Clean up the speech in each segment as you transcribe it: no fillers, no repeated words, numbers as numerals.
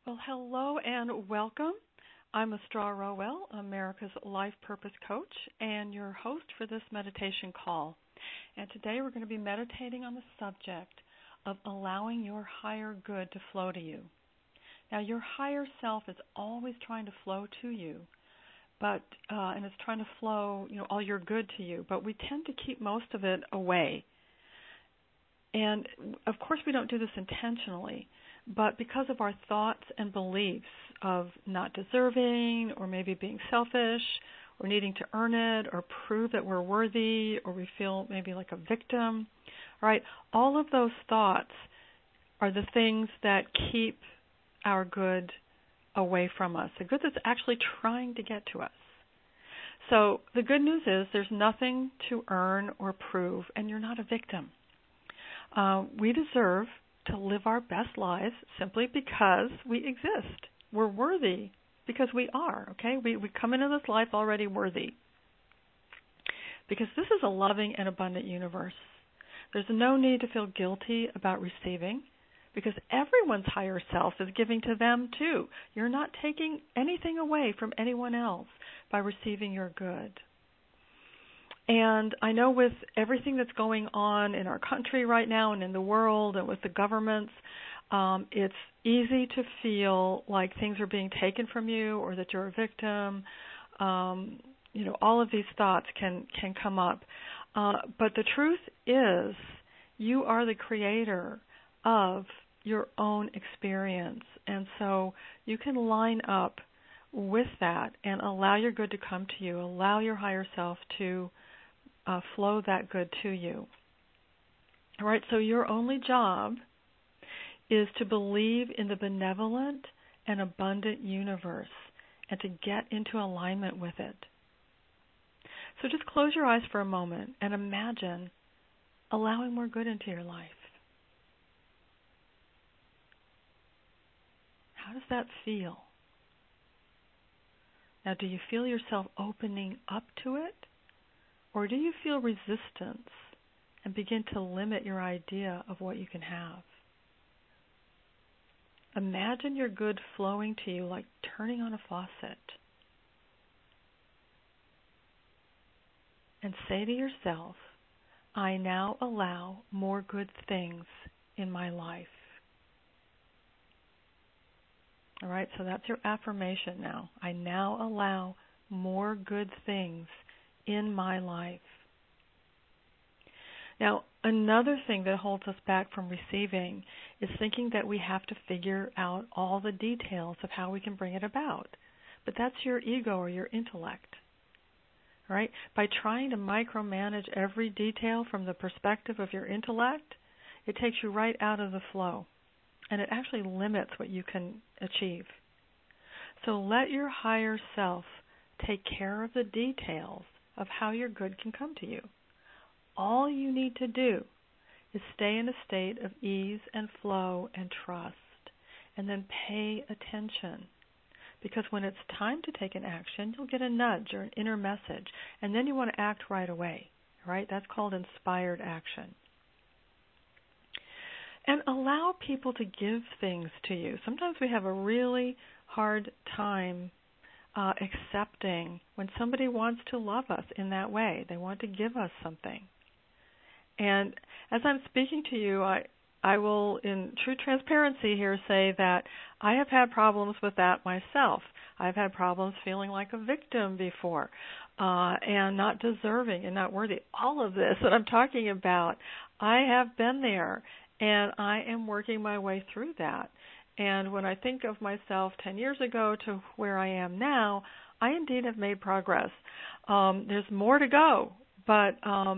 Well, hello and welcome. I'm Estrella Rowell, America's Life Purpose Coach, and your host for this meditation call. And today we're going to be meditating on the subject of allowing your higher good to flow to you. Now, your higher self is always trying to flow to you, and it's trying to flow, all your good to you. But we tend to keep most of it away. And of course, we don't do this intentionally. But because of our thoughts and beliefs of not deserving or maybe being selfish or needing to earn it or prove that we're worthy or we feel maybe like a victim, right? All of those thoughts are the things that keep our good away from us, the good that's actually trying to get to us. So the good news is there's nothing to earn or prove, and you're not a victim. We deserve to live our best lives simply because we exist. We're worthy because we are, okay? We come into this life already worthy because this is a loving and abundant universe. There's no need to feel guilty about receiving because everyone's higher self is giving to them too. You're not taking anything away from anyone else by receiving your good. And I know with everything that's going on in our country right now and in the world and with the governments, it's easy to feel like things are being taken from you or that you're a victim. All of these thoughts can come up. But the truth is you are the creator of your own experience. And so you can line up with that and allow your good to come to you, allow your higher self to flow that good to you. All right, so your only job is to believe in the benevolent and abundant universe and to get into alignment with it. So just close your eyes for a moment and imagine allowing more good into your life. How does that feel? Now, do you feel yourself opening up to it? Or do you feel resistance and begin to limit your idea of what you can have? Imagine your good flowing to you like turning on a faucet. And say to yourself, I now allow more good things in my life. All right, so that's your affirmation now. I now allow more good things in my life. Now, another thing that holds us back from receiving is thinking that we have to figure out all the details of how we can bring it about. But that's your ego or your intellect. All right? By trying to micromanage every detail from the perspective of your intellect, it takes you right out of the flow. And it actually limits what you can achieve. So let your higher self take care of the details of how your good can come to you. All you need to do is stay in a state of ease and flow and trust, and then pay attention. Because when it's time to take an action, you'll get a nudge or an inner message, and then you want to act right away, right? That's called inspired action. And allow people to give things to you. Sometimes we have a really hard time accepting when somebody wants to love us in that way. They want to give us something. And as I'm speaking to you, I will, in true transparency here, say that I have had problems with that myself. I've had problems feeling like a victim before and not deserving and not worthy. All of this that I'm talking about, I have been there, and I am working my way through that. And when I think of myself 10 years ago to where I am now, I indeed have made progress. There's more to go, but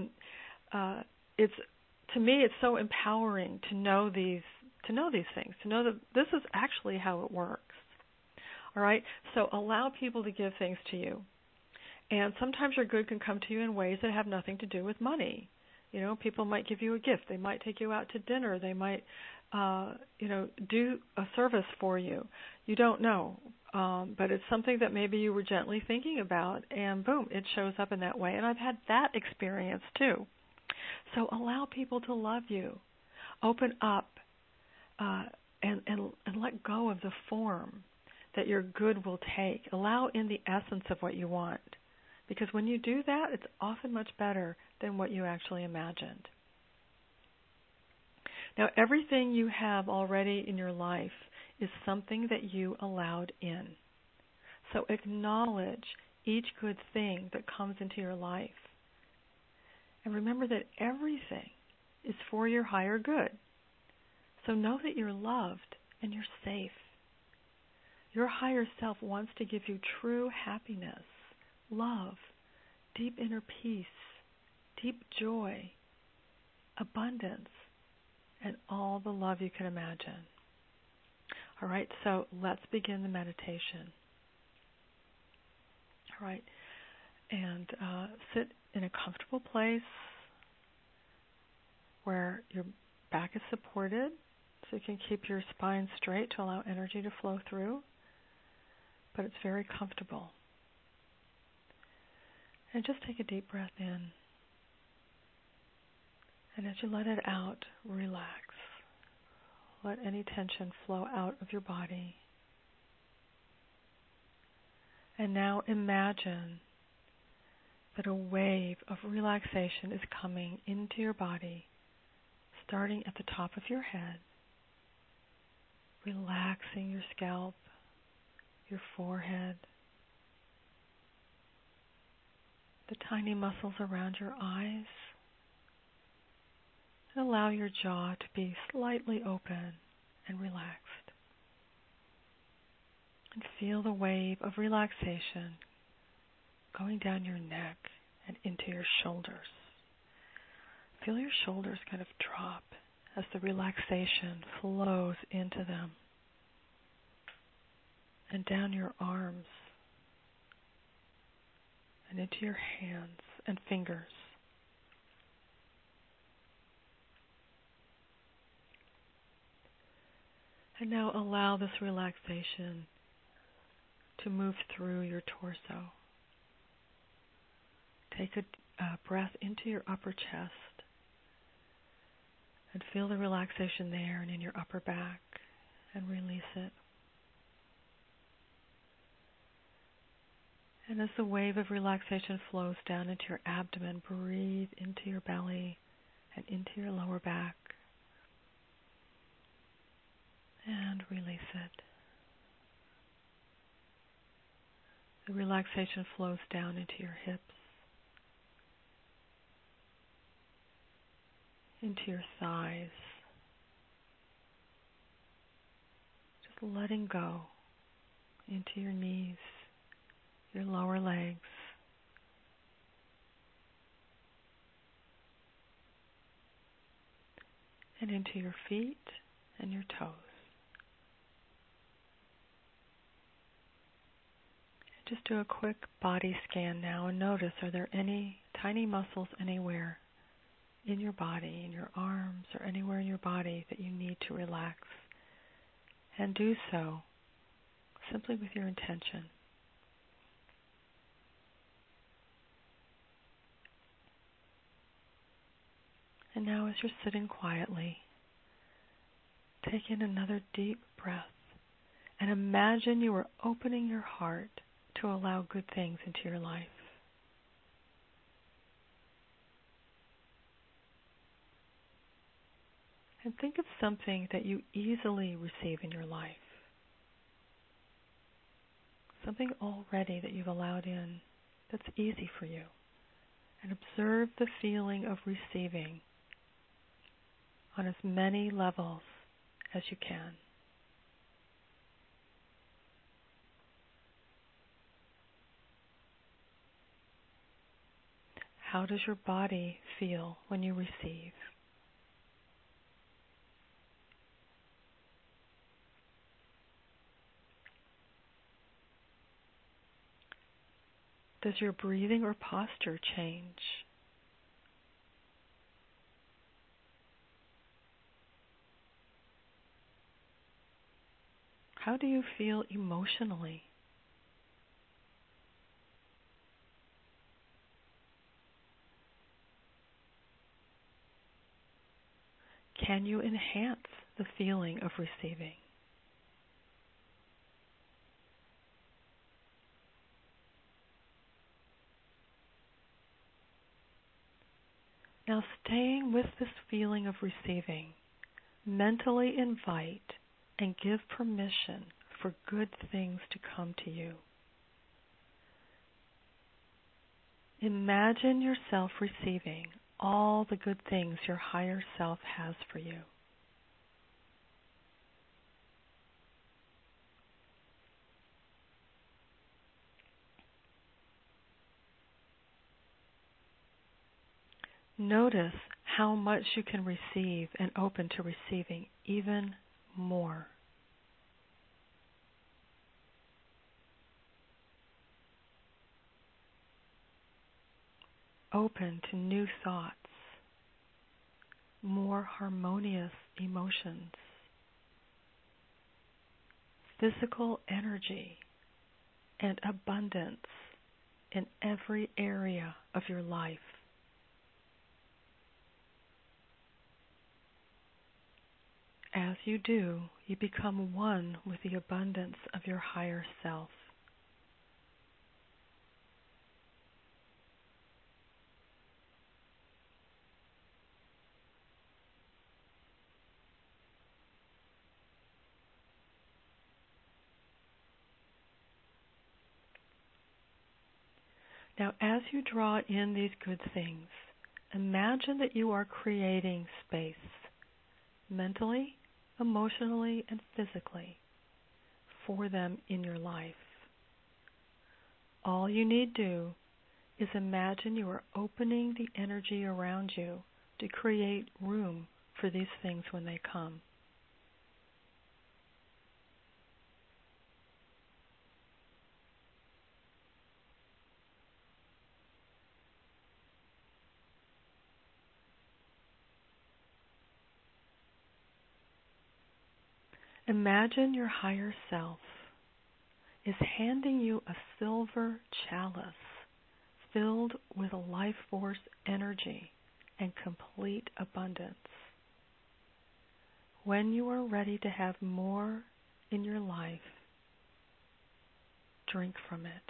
to me it's so empowering to know these things, to know that this is actually how it works. All right? So allow people to give things to you. And sometimes your good can come to you in ways that have nothing to do with money. People might give you a gift. They might take you out to dinner. They might do a service for you. You don't know. But it's something that maybe you were gently thinking about, and boom, it shows up in that way. And I've had that experience too. So allow people to love you. Open up. and let go of the form that your good will take. Allow in the essence of what you want. Because when you do that, it's often much better than what you actually imagined. Now, everything you have already in your life is something that you allowed in. So acknowledge each good thing that comes into your life. And remember that everything is for your higher good. So know that you're loved and you're safe. Your higher self wants to give you true happiness, love, deep inner peace, deep joy, abundance, and all the love you can imagine. All right, so let's begin the meditation. All right, and sit in a comfortable place where your back is supported so you can keep your spine straight to allow energy to flow through, but it's very comfortable. And just take a deep breath in. And as you let it out, relax. Let any tension flow out of your body. And now imagine that a wave of relaxation is coming into your body, starting at the top of your head, relaxing your scalp, your forehead, the tiny muscles around your eyes, and allow your jaw to be slightly open and relaxed. And feel the wave of relaxation going down your neck and into your shoulders. Feel your shoulders kind of drop as the relaxation flows into them. And down your arms and into your hands and fingers. And now allow this relaxation to move through your torso. Take a breath into your upper chest and feel the relaxation there and in your upper back, and release it. And as the wave of relaxation flows down into your abdomen, breathe into your belly and into your lower back, and release it. The relaxation flows down into your hips, into your thighs, just letting go into your knees, your lower legs, and into your feet and your toes. Just do a quick body scan now and notice, are there any tiny muscles anywhere in your body, in your arms, or anywhere in your body that you need to relax? And do so simply with your intention. And now as you're sitting quietly, take in another deep breath and imagine you are opening your heart to allow good things into your life. And think of something that you easily receive in your life. Something already that you've allowed in that's easy for you. And observe the feeling of receiving on as many levels as you can. How does your body feel when you receive? Does your breathing or posture change? How do you feel emotionally? Can you enhance the feeling of receiving. Now, staying with this feeling of receiving, mentally invite and give permission for good things to come to you. Imagine yourself receiving all the good things your higher self has for you. Notice how much you can receive and open to receiving even more. Open to new thoughts, more harmonious emotions, physical energy, and abundance in every area of your life. As you do, you become one with the abundance of your higher self. Now, as you draw in these good things, imagine that you are creating space, mentally, emotionally, and physically, for them in your life. All you need do is imagine you are opening the energy around you to create room for these things when they come. Imagine your higher self is handing you a silver chalice filled with life force energy and complete abundance. When you are ready to have more in your life, drink from it.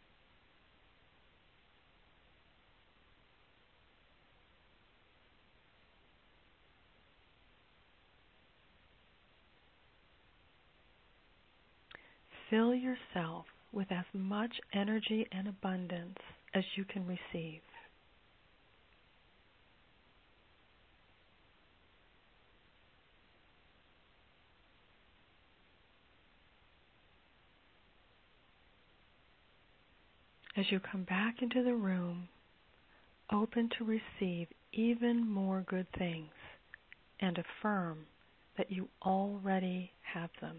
Fill yourself with as much energy and abundance as you can receive. As you come back into the room, open to receive even more good things and affirm that you already have them.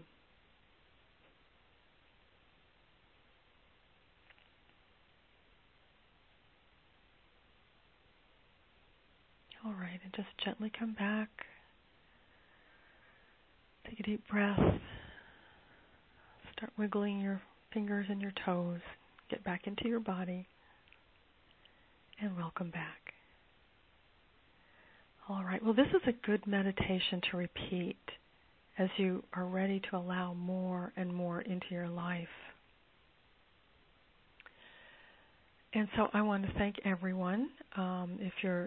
All right, and just gently come back. Take a deep breath. Start wiggling your fingers and your toes. Get back into your body. And welcome back. All right, well, this is a good meditation to repeat as you are ready to allow more and more into your life. And so I want to thank everyone. If you're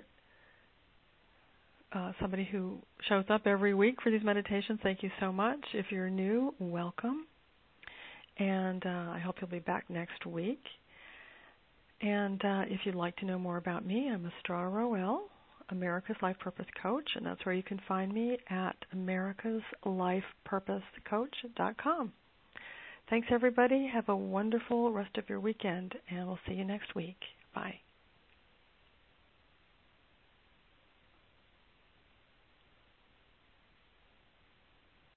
somebody who shows up every week for these meditations, thank you so much. If you're new, welcome. And I hope you'll be back next week. And if you'd like to know more about me, I'm Estrella Roel, America's Life Purpose Coach, and that's where you can find me at americaslifepurposecoach.com. Thanks, everybody. Have a wonderful rest of your weekend, and we'll see you next week. Bye.